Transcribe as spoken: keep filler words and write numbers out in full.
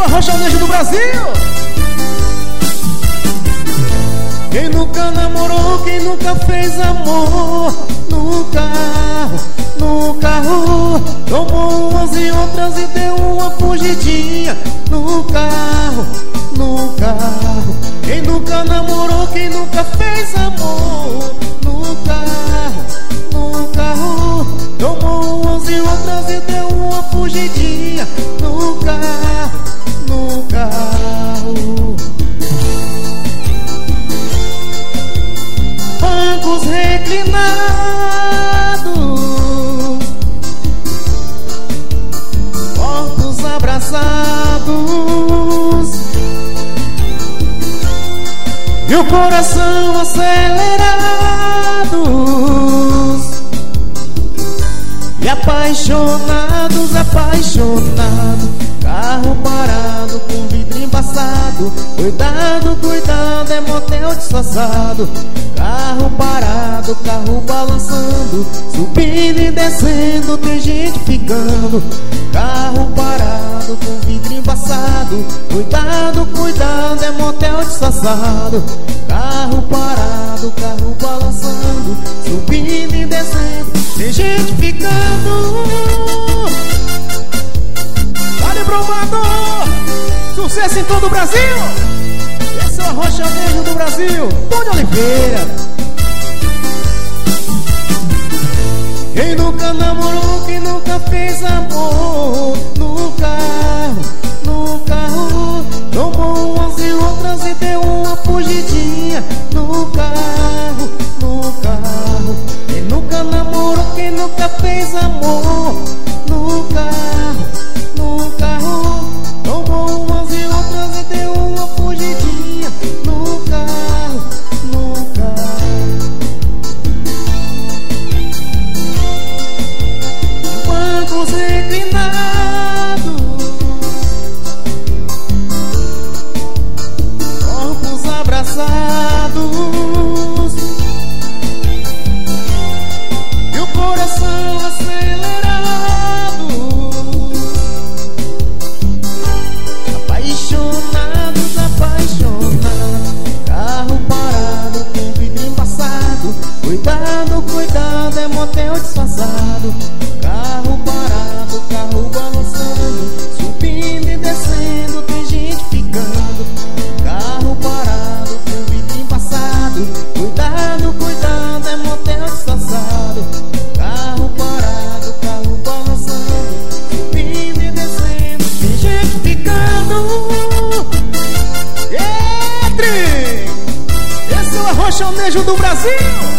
arrochanejo do Brasil. Quem nunca namorou, quem nunca fez amor no carro, no carro, tomou umas e outras e deu uma fugidinha no carro, no carro. Quem nunca namorou, quem nunca fez amor no carro, no carro, tomou umas e outras e deu uma fugidinha no carro, no carro. Bancos reclinados, corpos abraçados e o coração acelerados e apaixonados, apaixonados. Carro parado com vidro embaçado, cuidado, cuidado, é motel disfarçado. Carro parado, carro balançando, subindo e descendo, tem gente ficando. Carro parado com vidro embaçado, cuidado, cuidado, é motel disfarçado. Carro parado, carro balançando, subindo e descendo, tem gente ficando. Vale Bromado, sucesso em todo o Brasil. Esse é o arrochanejo do Brasil, Tony Oliveira. Quem nunca namorou, quem nunca fez amor no carro, no carro, tomou umas e outras e deu uma fugidinha no carro, no carro. Quem nunca namorou, quem nunca fez amor no carro, no carro, tomou umas e outras e deu uma fugidinha no carro, no carro. Bancos reclinados, corpos abraçados e o coração acelerado, apaixonados, apaixonados. Carro parado com vidro embaçado, cuidado, cuidado, é motel disfarçado. Carro parado, carro balançando, subindo e descendo, tem gente ficando. Carro parado com vidro embaçado, cuidado, cuidado, é motel disfarçado. Carro parado, carro balançando, subindo e descendo, tem gente ficando. Entre! Esse é o arrochanejo do Brasil.